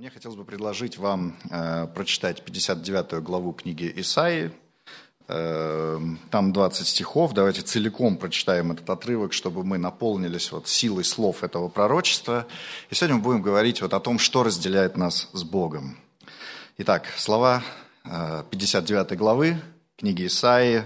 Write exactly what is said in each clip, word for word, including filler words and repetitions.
Мне хотелось бы предложить вам э, прочитать пятьдесят девятую главу книги Исаии. Э, там двадцать стихов. Давайте целиком прочитаем этот отрывок, чтобы мы наполнились вот силой слов этого пророчества. И сегодня мы будем говорить вот о том, что разделяет нас с Богом. Итак, слова э, пятьдесят девятой главы книги Исаии.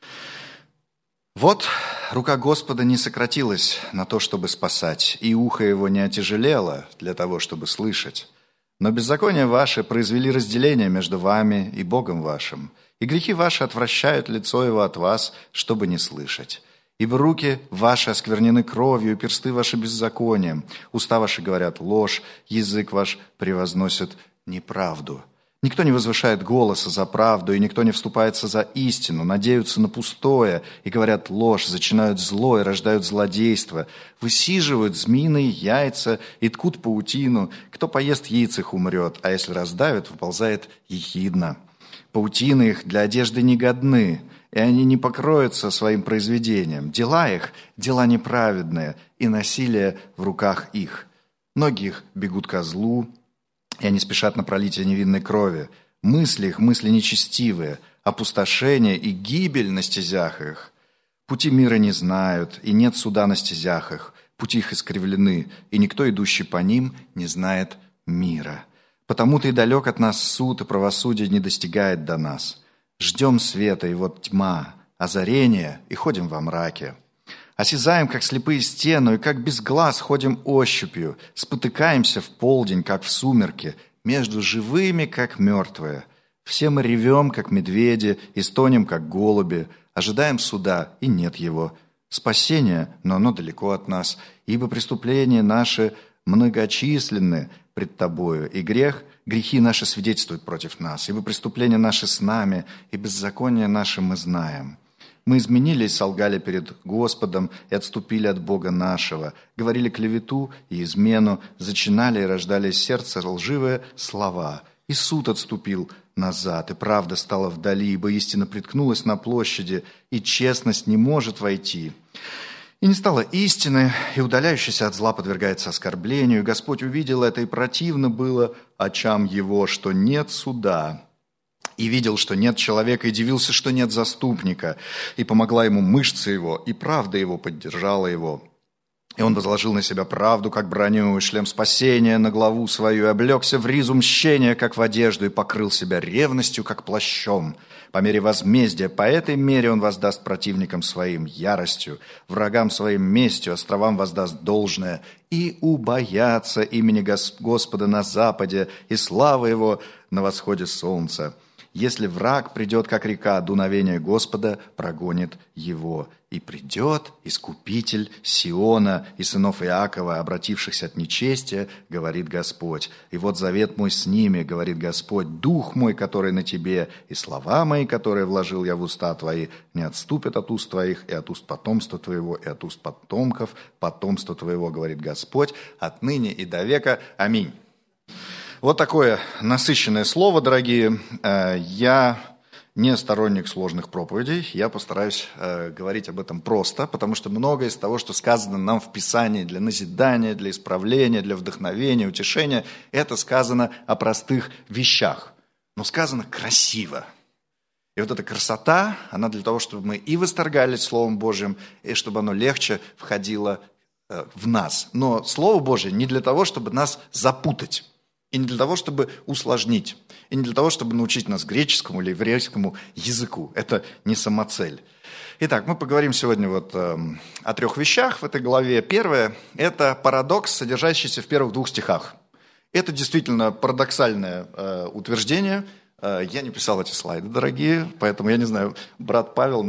«Вот рука Господа не сократилась на то, чтобы спасать, и ухо его не отяжелело для того, чтобы слышать. Но беззакония ваши произвели разделение между вами и Богом вашим, и грехи ваши отвращают лицо его от вас, чтобы не слышать. Ибо руки ваши осквернены кровью, и персты ваши беззаконием, уста ваши говорят ложь, язык ваш превозносит неправду. Никто не возвышает голоса за правду, и никто не вступается за истину, надеются на пустое, и говорят ложь, зачинают зло и рождают злодейство, высиживают змеиные яйца и ткут паутину. Кто поест яиц их умрет, а если раздавят, выползает ехидна. Паутины их для одежды негодны, и они не покроются своим произведением. Дела их – дела неправедные, и насилие в руках их. Ноги их бегут ко злу, и они спешат на пролитие невинной крови. Мысли их, мысли нечестивые, опустошение и гибель на стезях их. Пути мира не знают, и нет суда на стезях их. Пути их искривлены, и никто, идущий по ним, не знает мира. Потому-то и далек от нас суд, и правосудие не достигает до нас. Ждем света, и вот тьма, озарение, и ходим во мраке. Осязаем, как слепые стену, и как без глаз ходим ощупью, спотыкаемся в полдень, как в сумерки, между живыми, как мертвые. Все мы ревем, как медведи, и стонем, как голуби, ожидаем суда, и нет его. Спасение, но оно далеко от нас, ибо преступления наши многочисленны пред тобою, и грех, грехи наши свидетельствуют против нас, ибо преступления наши с нами, и беззаконие наше мы знаем». Мы изменились, солгали перед Господом и отступили от Бога нашего, говорили клевету и измену, зачинали и рождали из сердца лживые слова. И суд отступил назад, и правда стала вдали, ибо истина приткнулась на площади, и честность не может войти. И не стало истины, и удаляющийся от зла подвергается оскорблению, и Господь увидел это, и противно было очам его, что нет суда. И видел, что нет человека, и дивился, что нет заступника. И помогла ему мышца его, и правда его поддержала его. И он возложил на себя правду, как броню, и шлем спасения на главу свою, и облегся в ризу мщения, как в одежду, и покрыл себя ревностью, как плащом. По мере возмездия, по этой мере он воздаст противникам своим яростью, врагам своим местью, островам воздаст должное, и убоятся имени Господа на западе, и слава его на восходе солнца. Если враг придет, как река, дуновение Господа прогонит его. И придет Искупитель Сиона и сынов Иакова, обратившихся от нечестия, говорит Господь. И вот завет мой с ними, говорит Господь, дух мой, который на тебе, и слова мои, которые вложил я в уста твои, не отступят от уст твоих, и от уст потомства твоего, и от уст потомков потомства твоего, говорит Господь, отныне и до века. Аминь. Вот такое насыщенное слово, дорогие. Я не сторонник сложных проповедей, я постараюсь говорить об этом просто, потому что многое из того, что сказано нам в Писании для назидания, для исправления, для вдохновения, утешения, это сказано о простых вещах, но сказано красиво. И вот эта красота, она для того, чтобы мы и восторгались Словом Божьим, и чтобы оно легче входило в нас. Но Слово Божье не для того, чтобы нас запутать. И не для того, чтобы усложнить, и не для того, чтобы научить нас греческому или еврейскому языку. Это не самоцель. Итак, мы поговорим сегодня вот э, о трех вещах в этой главе. Первое – это парадокс, содержащийся в первых двух стихах. Это действительно парадоксальное э, утверждение. Э, я не писал эти слайды, дорогие, поэтому я не знаю, брат Павел...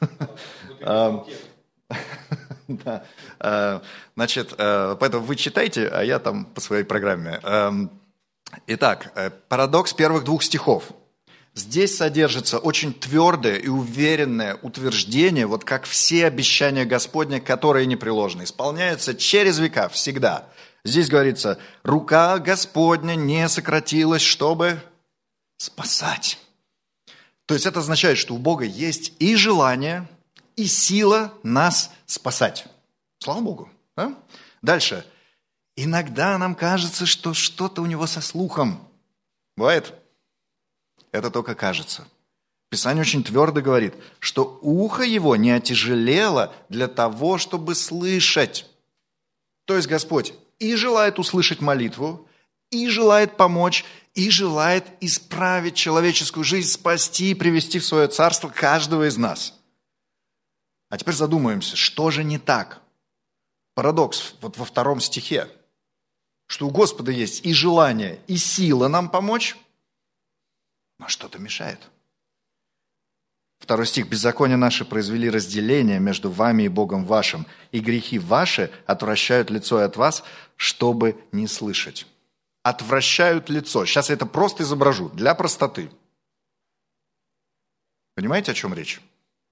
Значит, поэтому вы читайте, а я там по своей программе. Итак, парадокс первых двух стихов. Здесь содержится очень твердое и уверенное утверждение, вот как все обещания Господня, которые непреложны, исполняются через века, всегда. Здесь говорится, рука Господня не сократилась, чтобы спасать. То есть это означает, что у Бога есть и желание, и сила нас спасать. Слава Богу. Да? Дальше. Иногда нам кажется, что что-то у него со слухом. Бывает? Это только кажется. Писание очень твердо говорит, что ухо его не отяжелело для того, чтобы слышать. То есть Господь и желает услышать молитву, и желает помочь, и желает исправить человеческую жизнь, спасти и привести в свое царство каждого из нас. А теперь задумаемся, что же не так? Парадокс вот во втором стихе, что у Господа есть и желание, и сила нам помочь, но что-то мешает. Второй стих. «Беззакония наши произвели разделение между вами и Богом вашим, и грехи ваши отвращают лицо от вас, чтобы не слышать». Отвращают лицо. Сейчас я это просто изображу, для простоты. Понимаете, о чем речь?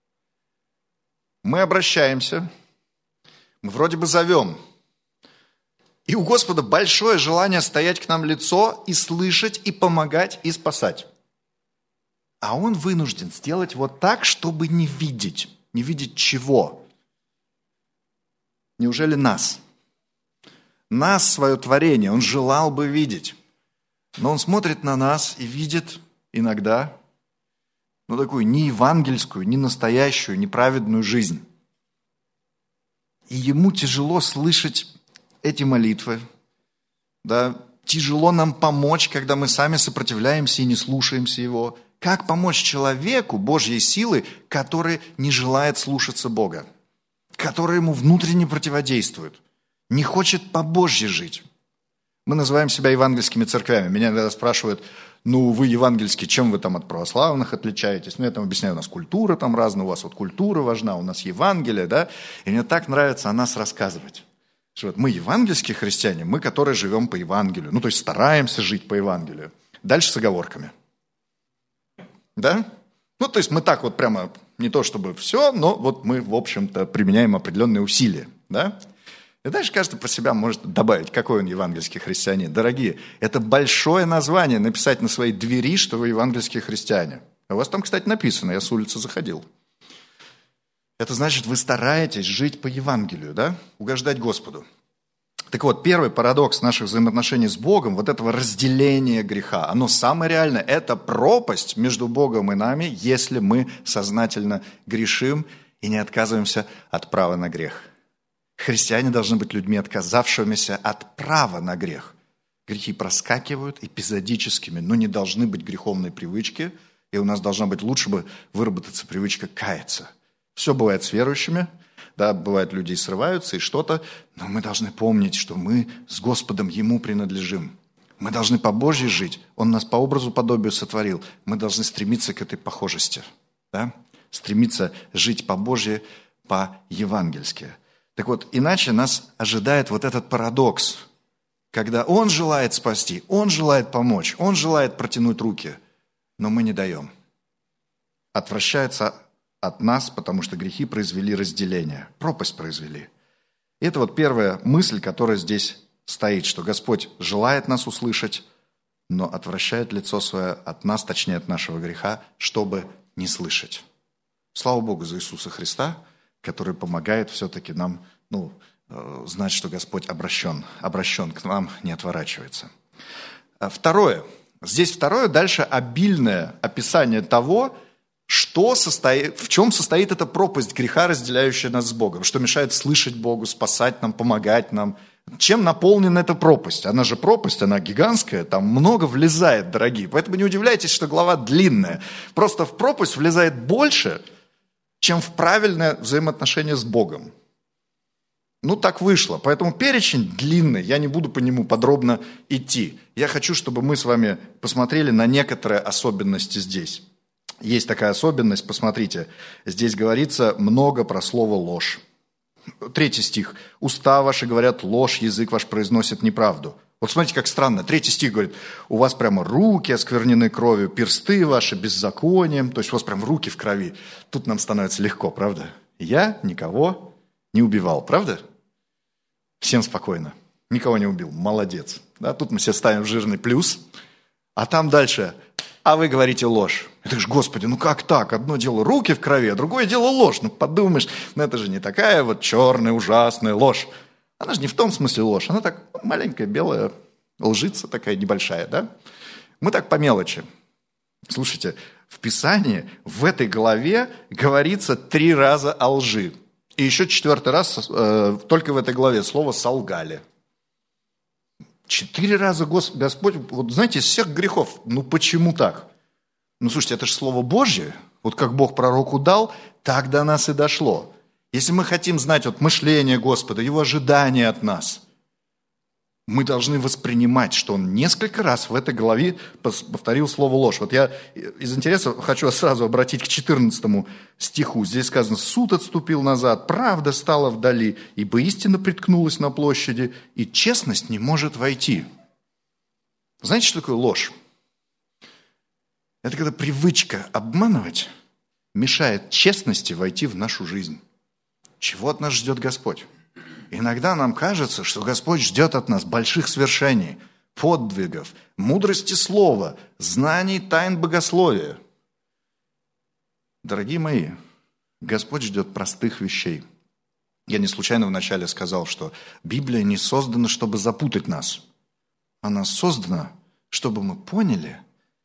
Мы обращаемся, мы вроде бы зовем, и у Господа большое желание стоять к нам лицо и слышать, и помогать, и спасать. А Он вынужден сделать вот так, чтобы не видеть. Не видеть чего? Неужели нас? Нас, свое творение, Он желал бы видеть. Но Он смотрит на нас и видит иногда, ну, такую не евангельскую, не настоящую, неправедную жизнь. И Ему тяжело слышать эти молитвы. Да? Тяжело нам помочь, когда мы сами сопротивляемся и не слушаемся Его. Как помочь человеку Божьей силы, который не желает слушаться Бога, который ему внутренне противодействует, не хочет по-божьи жить? Мы называем себя евангельскими церквями. Меня иногда спрашивают, ну, вы евангельские, чем вы там от православных отличаетесь? Ну, я там объясняю, у нас культура там разная, у вас вот культура важна, у нас Евангелие, да? И мне так нравится о нас рассказывать. Что вот мы евангельские христиане, мы, которые живем по Евангелию. Ну, то есть стараемся жить по Евангелию. Дальше с оговорками. Да? Ну, то есть мы так вот прямо, не то чтобы все, но вот мы, в общем-то, применяем определенные усилия. Да? И дальше каждый про себя может добавить, какой он евангельский христианин. Дорогие, это большое название написать на своей двери, что вы евангельские христиане. У вас там, кстати, написано, я с улицы заходил. Это значит, вы стараетесь жить по Евангелию, да? Угождать Господу. Так вот, первый парадокс наших взаимоотношений с Богом, вот этого разделения греха, оно самое реальное. Это пропасть между Богом и нами, если мы сознательно грешим и не отказываемся от права на грех. Христиане должны быть людьми, отказавшимися от права на грех. Грехи проскакивают эпизодическими, но не должны быть греховной привычки, и у нас должна быть, лучше бы выработаться привычка каяться. Все бывает с верующими, да, бывает, люди и срываются, и что-то, но мы должны помнить, что мы с Господом Ему принадлежим. Мы должны по Божьей жить. Он нас по образу, подобию сотворил. Мы должны стремиться к этой похожести, да? Стремиться жить по Божьей, по-евангельски. Так вот, иначе нас ожидает вот этот парадокс, когда Он желает спасти, Он желает помочь, Он желает протянуть руки, но мы не даем. Отвращается от нас, потому что грехи произвели разделение, пропасть произвели. И это вот первая мысль, которая здесь стоит, что Господь желает нас услышать, но отвращает лицо свое от нас, точнее от нашего греха, чтобы не слышать. Слава Богу за Иисуса Христа, который помогает все-таки нам, ну, знать, что Господь обращен, обращен к нам, не отворачивается. Второе. Здесь второе, дальше обильное описание того, что состоит, в чем состоит эта пропасть греха, разделяющая нас с Богом, что мешает слышать Богу, спасать нам, помогать нам. Чем наполнена эта пропасть? Она же пропасть, она гигантская, там много влезает, дорогие. Поэтому не удивляйтесь, что глава длинная. Просто в пропасть влезает больше, чем в правильное взаимоотношение с Богом. Ну, так вышло. Поэтому перечень длинный, я не буду по нему подробно идти. Я хочу, чтобы мы с вами посмотрели на некоторые особенности здесь. Есть такая особенность, посмотрите, здесь говорится много про слово «ложь». Третий стих. «Уста ваши говорят ложь, язык ваш произносит неправду». Вот смотрите, как странно. Третий стих говорит, у вас прямо руки осквернены кровью, персты ваши беззаконием. То есть у вас прям руки в крови. Тут нам становится легко, правда? Я никого не убивал, правда? Всем спокойно. Никого не убил. Молодец. Да, тут мы себе ставим жирный плюс. А там дальше... А вы говорите ложь. И ты говоришь, Господи, ну как так? Одно дело руки в крови, а другое дело ложь. Ну подумаешь, ну это же не такая вот черная ужасная ложь. Она же не в том смысле ложь, она так маленькая, белая лжица такая небольшая, да? Мы так по мелочи. Слушайте, в Писании в этой главе говорится три раза о лжи. И еще четвертый раз э, только в этой главе слово «солгали». Четыре раза Господь, вот знаете, из всех грехов, ну почему так? Ну слушайте, это же Слово Божье, вот как Бог пророку дал, так до нас и дошло. Если мы хотим знать вот мышление Господа, Его ожидания от нас, мы должны воспринимать, что Он несколько раз в этой главе повторил слово «ложь». Вот я из интереса хочу сразу обратить к четырнадцатому стиху. Здесь сказано: «Суд отступил назад, правда стала вдали, ибо истина приткнулась на площади, и честность не может войти». Знаете, что такое ложь? Это когда привычка обманывать мешает честности войти в нашу жизнь. Чего от нас ждет Господь? Иногда нам кажется, что Господь ждет от нас больших свершений, подвигов, мудрости слова, знаний тайн богословия. Дорогие мои, Господь ждет простых вещей. Я не случайно вначале сказал, что Библия не создана, чтобы запутать нас. Она создана, чтобы мы поняли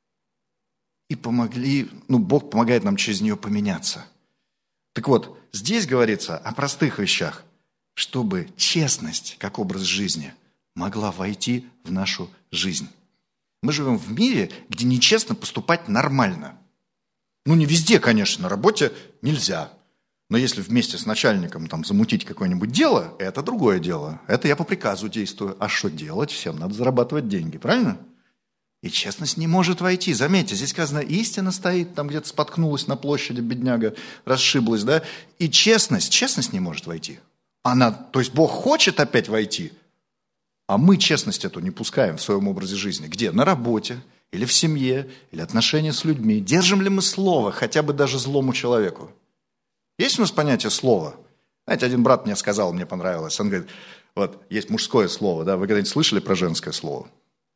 и помогли, ну, Бог помогает нам через нее поменяться. Так вот, здесь говорится о простых вещах, чтобы честность, как образ жизни, могла войти в нашу жизнь. Мы живем в мире, где нечестно поступать нормально. Ну, не везде, конечно, на работе нельзя. Но если вместе с начальником там, замутить какое-нибудь дело, это другое дело. Это я по приказу действую. А что делать? Всем надо зарабатывать деньги, правильно? И честность не может войти. Заметьте, здесь сказано, истина стоит, там где-то споткнулась на площади, бедняга, расшиблась, да? И честность, честность не может войти. Она, то есть Бог хочет опять войти, а мы честность эту не пускаем в своем образе жизни. Где? На работе, или в семье, или отношения с людьми. Держим ли мы слово, хотя бы даже злому человеку? Есть у нас понятие слова? Знаете, один брат мне сказал, мне понравилось, он говорит, вот, есть мужское слово, да, вы когда-нибудь слышали про женское слово?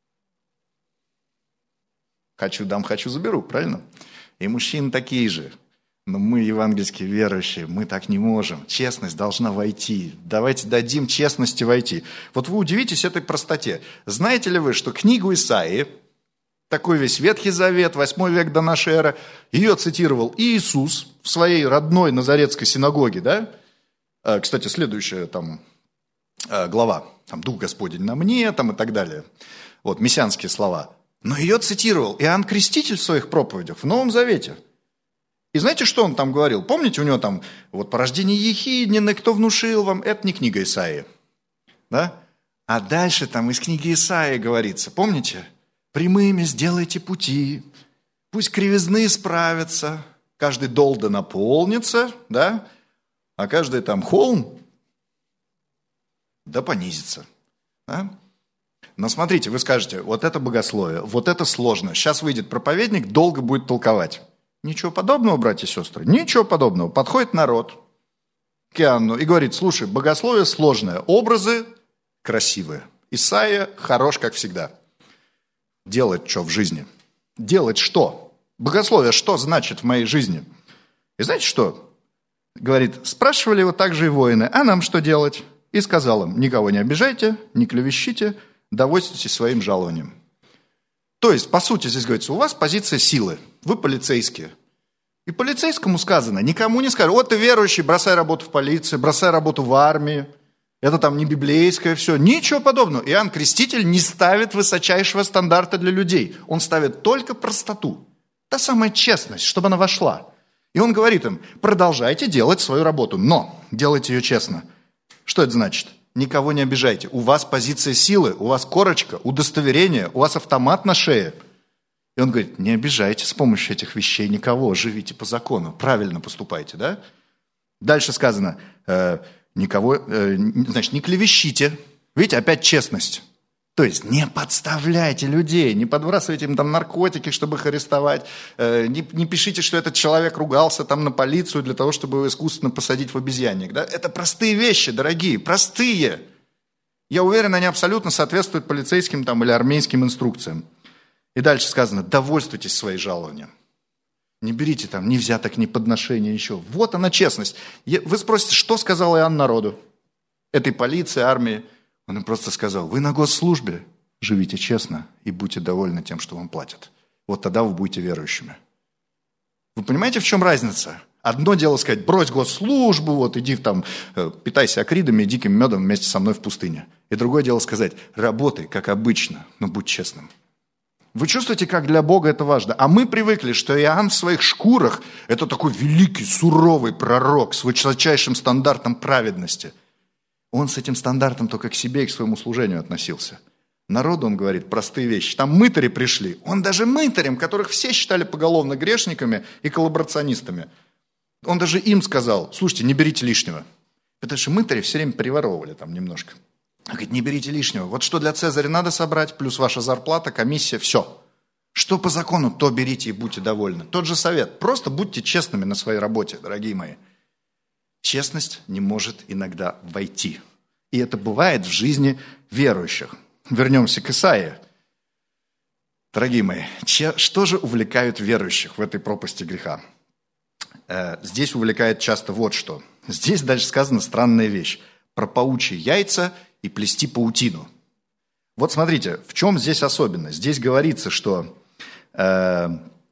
Хочу дам, хочу заберу, правильно? И мужчины такие же. Но мы, евангельские верующие, мы так не можем. Честность должна войти. Давайте дадим честности войти. Вот вы удивитесь этой простоте. Знаете ли вы, что книгу Исаии, такой весь Ветхий Завет, восьмой век до нашей эры, ее цитировал Иисус в своей родной Назаретской синагоге, да? Кстати, следующая там глава, там «Дух Господень на мне», там и так далее. Вот, мессианские слова. Но ее цитировал Иоанн Креститель в своих проповедях в Новом Завете. И знаете, что он там говорил? Помните, у него там вот порождение Ехиднины, кто внушил вам? Это не книга Исаии. Да? А дальше там из книги Исаии говорится, помните? Прямыми сделайте пути, пусть кривизны справятся, каждый дол да наполнится, да? А каждый там холм да понизится. Да? Но смотрите, вы скажете, вот это богословие, вот это сложно. Сейчас выйдет проповедник, долго будет толковать. Ничего подобного, братья и сестры, ничего подобного. Подходит народ к Иоанну и говорит, слушай, богословие сложное, образы красивые. Исаия хорош, как всегда. Делать что в жизни? Делать что? Богословие что значит в моей жизни? И знаете что? Говорит, спрашивали его также и воины, а нам что делать? И сказал им, никого не обижайте, не клевещите, довольствуйтесь своим жалованием. То есть, по сути, здесь говорится, у вас позиция силы, вы полицейские. И полицейскому сказано, никому не скажут, вот ты верующий, бросай работу в полиции, бросай работу в армии, это там не библейское все, ничего подобного. Иоанн Креститель не ставит высочайшего стандарта для людей, он ставит только простоту, та самая честность, чтобы она вошла. И он говорит им, продолжайте делать свою работу, но делайте ее честно. Что это значит? Никого не обижайте. У вас позиция силы, у вас корочка, удостоверение, у вас автомат на шее. И он говорит, не обижайте с помощью этих вещей никого, живите по закону, правильно поступайте, да? Дальше сказано, э, никого, э, значит, не клевещите. Видите, опять честность. То есть не подставляйте людей, не подбрасывайте им там наркотики, чтобы их арестовать, э, не, не пишите, что этот человек ругался там на полицию для того, чтобы его искусственно посадить в обезьянник. Да? Это простые вещи, дорогие, простые. Я уверен, они абсолютно соответствуют полицейским там, или армейским инструкциям. И дальше сказано, довольствуйтесь своим жалованием. Не берите там ни взяток, ни подношения, ничего. Вот она честность. Вы спросите, что сказал Иоанн народу? этой полиции, армии. Он им просто сказал: вы на госслужбе, живите честно и будьте довольны тем, что вам платят. Вот тогда вы будете верующими. Вы понимаете, в чем разница? Одно дело сказать: брось госслужбу, вот иди там, питайся акридами и диким медом вместе со мной в пустыне. И другое дело сказать: работай, как обычно, но будь честным. Вы чувствуете, как для Бога это важно? А мы привыкли, что Иоанн в своих шкурах – это такой великий, суровый пророк с высочайшим стандартом праведности. Он с этим стандартом только к себе и к своему служению относился. Народу он говорит простые вещи. Там мытари пришли. Он даже мытарям, которых все считали поголовно грешниками и коллаборационистами, он даже им сказал: слушайте, не берите лишнего. Потому что мытари все время приворовывали там немножко. Он говорит: не берите лишнего. Вот что для Цезаря надо собрать, плюс ваша зарплата, комиссия, все. Что по закону, то берите и будьте довольны. Тот же совет. Просто будьте честными на своей работе, дорогие мои. Честность не может иногда войти. И это бывает в жизни верующих. Вернемся к Исаии. Дорогие мои, что же увлекает верующих в этой пропасти греха? Здесь увлекает часто вот что. Здесь дальше сказана странная вещь. Про паучьи яйца и плести паутину. Вот смотрите, в чем здесь особенность. Здесь говорится, что э,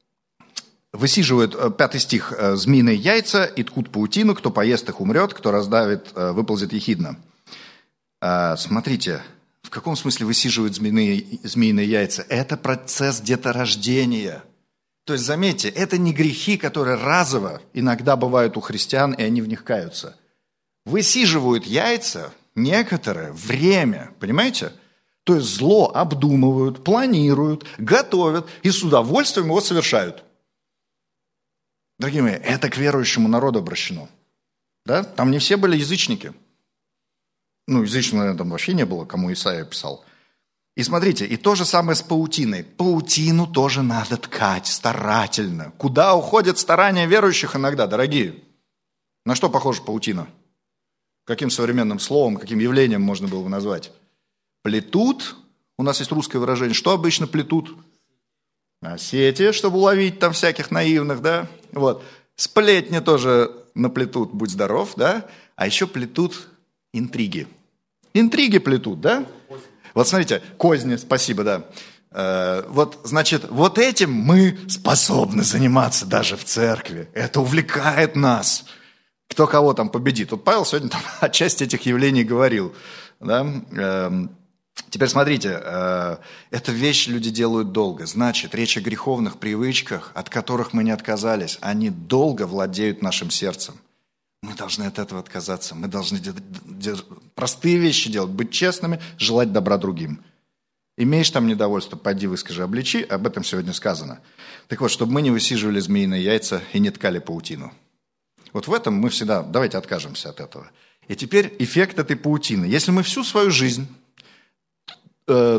высиживают, пятый стих, змеиные яйца и ткут паутину, кто поест их умрет, кто раздавит, выползет ехидно. Э, смотрите, в каком смысле высиживают змеиные, змеиные яйца? Это процесс деторождения. То есть, заметьте, это не грехи, которые разово иногда бывают у христиан, и они в них каются. Высиживают яйца некоторое время, понимаете? То есть зло обдумывают, планируют, готовят и с удовольствием его совершают. Дорогие мои, это к верующему народу обращено. Да? Там не все были язычники. Ну, язычников, наверное, там вообще не было, кому Исаия писал. И смотрите, и то же самое с паутиной. Паутину тоже надо ткать старательно. Куда уходят старания верующих иногда, дорогие? На что похожа паутина? Каким современным словом, каким явлением можно было бы назвать? Плетут, у нас есть русское выражение, что обычно плетут? А сети, чтобы уловить там всяких наивных, да? Вот. Сплетни тоже наплетут, будь здоров, да? А еще плетут интриги. Интриги плетут, да? Вот смотрите, козни, спасибо, да. Э, вот, значит, вот этим мы способны заниматься даже в церкви. Это увлекает нас. Кто кого там победит. Вот Павел сегодня там о части этих явлений говорил. Да? Э, теперь смотрите, э, эту вещь люди делают долго. Значит, речь о греховных привычках, от которых мы не отказались. Они долго владеют нашим сердцем. Мы должны от этого отказаться. Мы должны простые вещи делать, быть честными, желать добра другим. Имеешь там недовольство, пойди выскажи, обличи. Об этом сегодня сказано. Так вот, чтобы мы не высиживали змеиные яйца и не ткали паутину. Вот в этом мы всегда, давайте откажемся от этого. И теперь эффект этой паутины. Если мы всю свою жизнь э,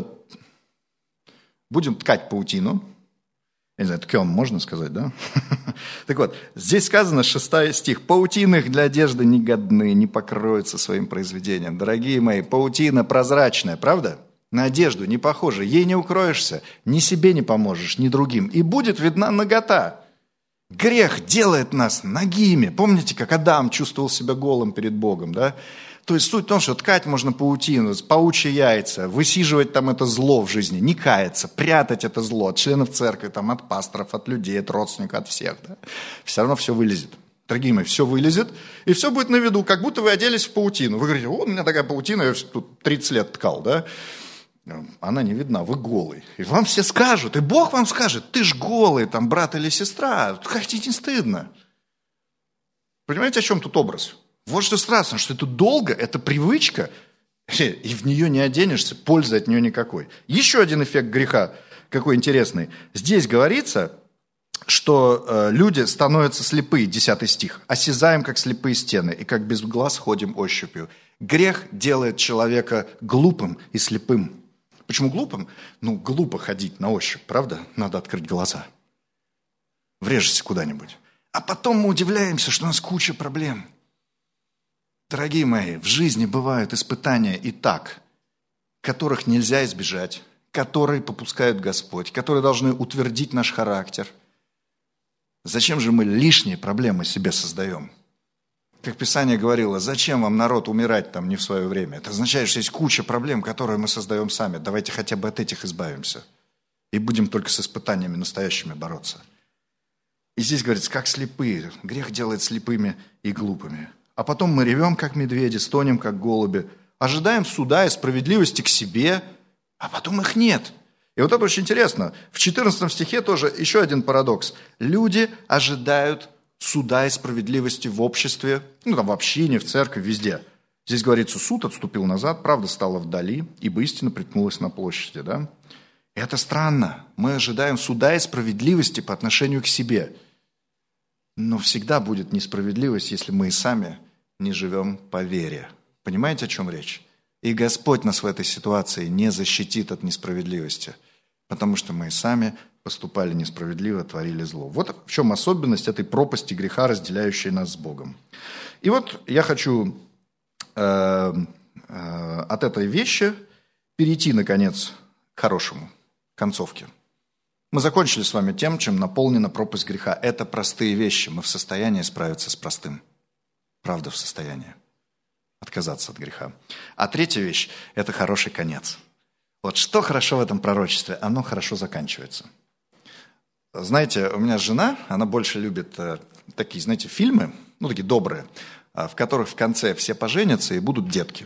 будем ткать паутину, я не знаю, ткем можно сказать, да? Так вот, здесь сказано, шестой стих. «Паутины их для одежды не годны, не покроются своим произведением». Дорогие мои, паутина прозрачная, правда? На одежду не похожа, ей не укроешься, ни себе не поможешь, ни другим. И будет видна нагота. Грех делает нас нагими. Помните, как Адам чувствовал себя голым перед Богом, да? То есть суть в том, что ткать можно паутину, паучьи яйца, высиживать там это зло в жизни, не каяться, прятать это зло от членов церкви, там, от пасторов, от людей, от родственников, от всех. Да? Все равно все вылезет. Дорогие мои, все вылезет, и все будет на виду, как будто вы оделись в паутину. Вы говорите: вот у меня такая паутина, я тут тридцать лет ткал, да? Она не видна, вы голый. И вам все скажут, и Бог вам скажет: ты ж голый, там, брат или сестра, хотите, не стыдно. Понимаете, о чем тут образ? Вот что страшно, что это долго, это привычка, и в нее не оденешься, пользы от нее никакой. Еще один эффект греха, какой интересный. Здесь говорится, что э, люди становятся слепые, десятый стих. «Осязаем, как слепые стены, и как без глаз ходим ощупью». Грех делает человека глупым и слепым. Почему глупым? Ну, глупо ходить на ощупь, правда? Надо открыть глаза. Врежешься куда-нибудь. А потом мы удивляемся, что у нас куча проблем. Дорогие мои, в жизни бывают испытания и так, которых нельзя избежать, которые попускает Господь, которые должны утвердить наш характер. Зачем же мы лишние проблемы себе создаем? Как Писание говорило, зачем вам, народ, умирать там не в свое время? Это означает, что есть куча проблем, которые мы создаем сами. Давайте хотя бы от этих избавимся. И будем только с испытаниями настоящими бороться. И здесь говорится, как слепые. Грех делает слепыми и глупыми. А потом мы ревем, как медведи, стонем, как голуби, ожидаем суда и справедливости к себе, а потом их нет. И вот это очень интересно. В четырнадцатом стихе тоже еще один парадокс. Люди ожидают суда и справедливости в обществе, ну там в общине, в церкви, везде. Здесь говорится, суд отступил назад, правда стала вдали, ибо истина приткнулась на площади. Да? И это странно. Мы ожидаем суда и справедливости по отношению к себе. Но всегда будет несправедливость, если мы и сами не живем по вере. Понимаете, о чем речь? И Господь нас в этой ситуации не защитит от несправедливости, потому что мы и сами поступали несправедливо, творили зло. Вот в чем особенность этой пропасти греха, разделяющей нас с Богом. И вот я хочу э, э, от этой вещи перейти, наконец, к хорошему, к концовке. Мы закончили с вами тем, чем наполнена пропасть греха. Это простые вещи. Мы в состоянии справиться с простым. Правда, в состоянии отказаться от греха. А третья вещь – это хороший конец. Вот что хорошо в этом пророчестве? Оно хорошо заканчивается. Знаете, у меня жена, она больше любит э, такие, знаете, фильмы, ну, такие добрые, э, в которых в конце все поженятся и будут детки.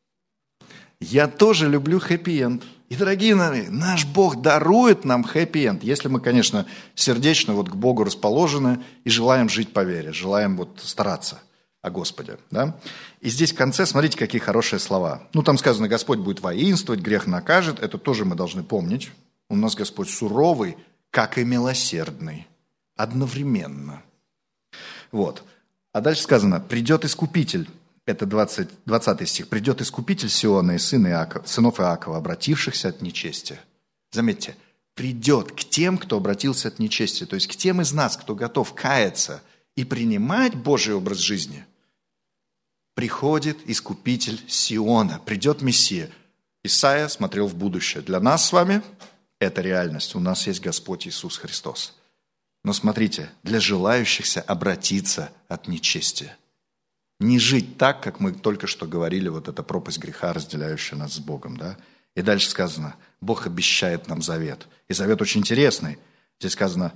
Я тоже люблю хэппи-энд. И, дорогие мои, наш Бог дарует нам хэппи-энд, если мы, конечно, сердечно вот к Богу расположены и желаем жить по вере, желаем вот стараться о Господе. Да? И здесь в конце, смотрите, какие хорошие слова. Ну, там сказано, Господь будет воинствовать, грех накажет. Это тоже мы должны помнить. У нас Господь суровый, как и милосердный, одновременно. Вот. А дальше сказано, придет Искупитель, это двадцать, двадцатый стих, придет Искупитель Сиона и сын Иаков, сынов Иакова, обратившихся от нечестия. Заметьте, придет к тем, кто обратился от нечестия, то есть к тем из нас, кто готов каяться и принимать Божий образ жизни. Приходит Искупитель Сиона, придет Мессия. Исайя смотрел в будущее. Для нас с вами это реальность. У нас есть Господь Иисус Христос. Но смотрите, для желающихся обратиться от нечестия. Не жить так, как мы только что говорили, вот эта пропасть греха, разделяющая нас с Богом. Да? И дальше сказано, Бог обещает нам завет. И завет очень интересный. Здесь сказано,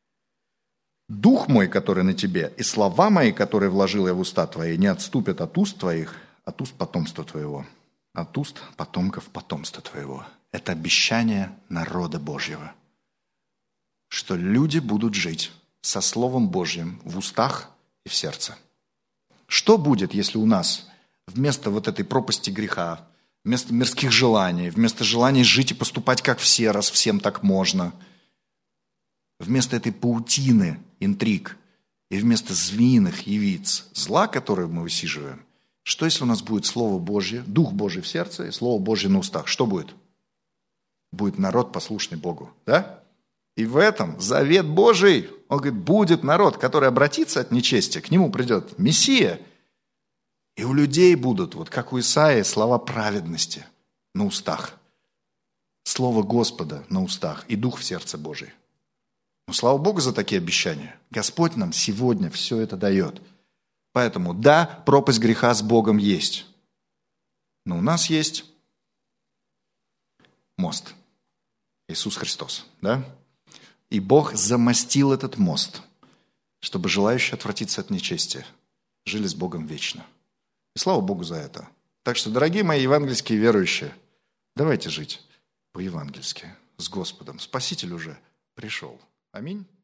«Дух мой, который на тебе, и слова мои, которые вложил я в уста твои, не отступят от уст твоих, от уст потомства твоего, от уст потомков потомства твоего». Это обещание народа Божьего, что люди будут жить со Словом Божьим в устах и в сердце. Что будет, если у нас вместо вот этой пропасти греха, вместо мирских желаний, вместо желаний жить и поступать как все, раз всем так можно, вместо этой паутины интриг и вместо змеиных явиц зла, которые мы высиживаем, что если у нас будет Слово Божье, Дух Божий в сердце и Слово Божье на устах? Что будет? Будет народ, послушный Богу, да? И в этом завет Божий, он говорит, будет народ, который обратится от нечестия, к нему придет Мессия, и у людей будут, вот как у Исаии, слова праведности на устах, Слово Господа на устах и Дух в сердце Божий. Ну, слава Богу за такие обещания. Господь нам сегодня все это дает. Поэтому, да, пропасть греха с Богом есть, но у нас есть мост. Иисус Христос, да? И Бог замостил этот мост, чтобы желающие отвратиться от нечестия жили с Богом вечно. И слава Богу за это. Так что, дорогие мои евангельские верующие, давайте жить по-евангельски с Господом. Спаситель уже пришел. Аминь.